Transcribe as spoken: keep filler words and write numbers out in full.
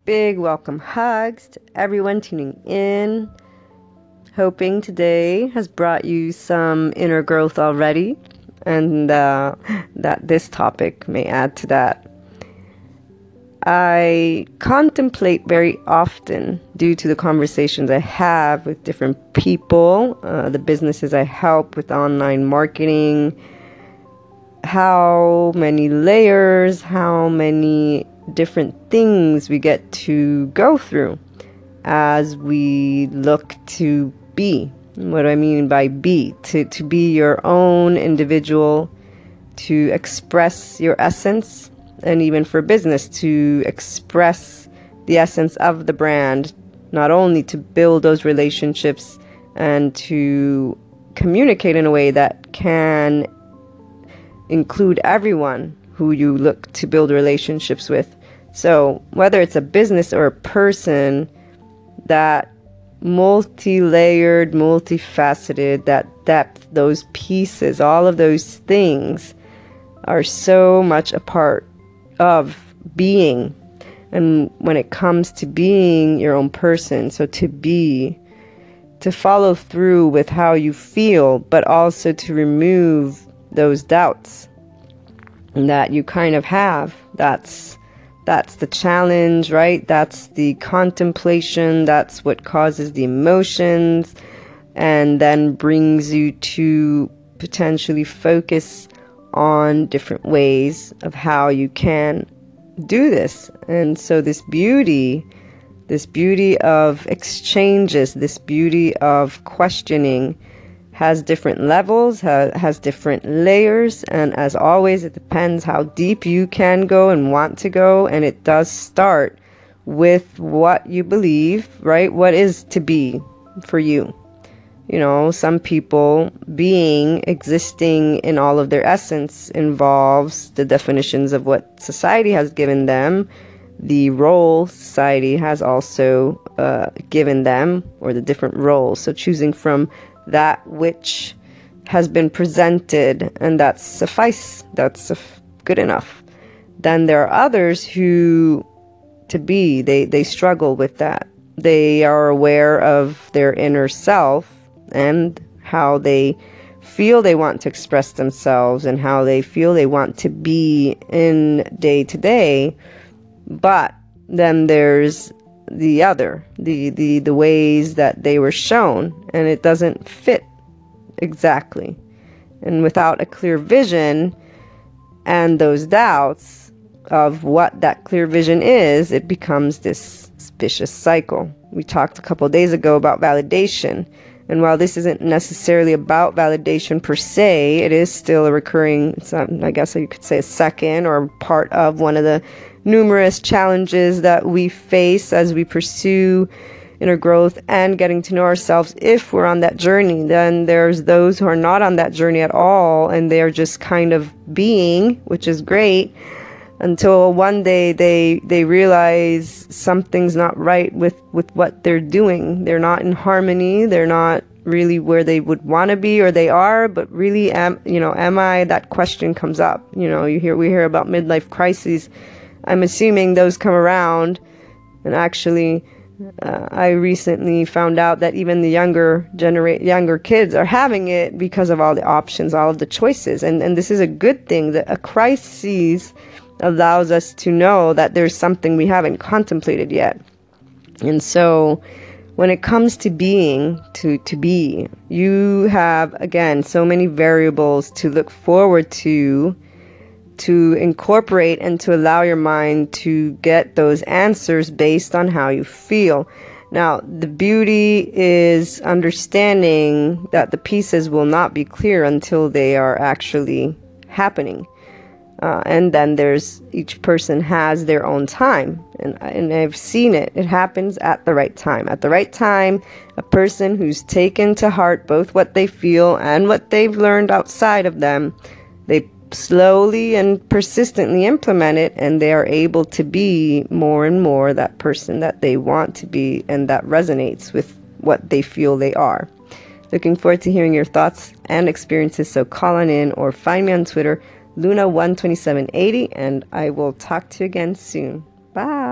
big welcome hugs to everyone tuning in. Hoping today has brought you some inner growth already, and uh, that this topic may add to that. I contemplate very often, due to the conversations I have with different people, uh, the businesses I help with online marketing, how many layers, how many different things we get to go through as we look to be. What do I mean by be? To, to be your own individual, to express your essence, and even for business, to express the essence of the brand, not only to build those relationships and to communicate in a way that can include everyone who you look to build relationships with. So whether it's a business or a person, that multi-layered, multifaceted, that depth, those pieces, all of those things are so much a part of being. And when it comes to being your own person, so to be, to follow through with how you feel, but also to remove those doubts that you kind of have. That's That's the challenge, right? That's the contemplation. That's what causes the emotions and then brings you to potentially focus on different ways of how you can do this. And so this beauty, this beauty of exchanges, this beauty of questioning has different levels, ha- has different layers, and as always, it depends how deep you can go and want to go, and it does start with what you believe, right? What is to be for you? You know, some people being, existing in all of their essence involves the definitions of what society has given them, the role society has also uh, given them, or the different roles. So choosing from that which has been presented, and that's suffice, that's good enough. Then there are others who, to be, they, they struggle with that. They are aware of their inner self and how they feel they want to express themselves and how they feel they want to be in day to day. But then there's the other, the, the, the ways that they were shown, and it doesn't fit exactly. And without a clear vision and those doubts of what that clear vision is, it becomes this vicious cycle. We talked a couple of days ago about validation. And while this isn't necessarily about validation per se, it is still a recurring, it's not, I guess you could say a second or part of one of the numerous challenges that we face as we pursue inner growth and getting to know ourselves. If we're on that journey, then there's those who are not on that journey at all, and they're just kind of being, which is great, until one day they they realize something's not right with, with what they're doing. They're not in harmony. They're not really where they would want to be, or they are, but really, am you know, am I? That question comes up. You know, you hear we hear about midlife crises. I'm assuming those come around, and actually, uh, I recently found out that even the younger genera- younger kids are having it because of all the options, all of the choices, and and this is a good thing. That a crisis allows us to know that there's something we haven't contemplated yet. And so when it comes to being, to, to be, you have, again, so many variables to look forward to, to incorporate and to allow your mind to get those answers based on how you feel. Now, the beauty is understanding that the pieces will not be clear until they are actually happening. Uh, and then there's, each person has their own time. And, and I've seen it. It happens at the right time. At the right time, a person who's taken to heart both what they feel and what they've learned outside of them, they slowly and persistently implement it, and they are able to be more and more that person that they want to be, and that resonates with what they feel they are. Looking forward to hearing your thoughts and experiences, so call on in or find me on Twitter, Luna one twenty-seven eighty, and I will talk to you again soon. Bye.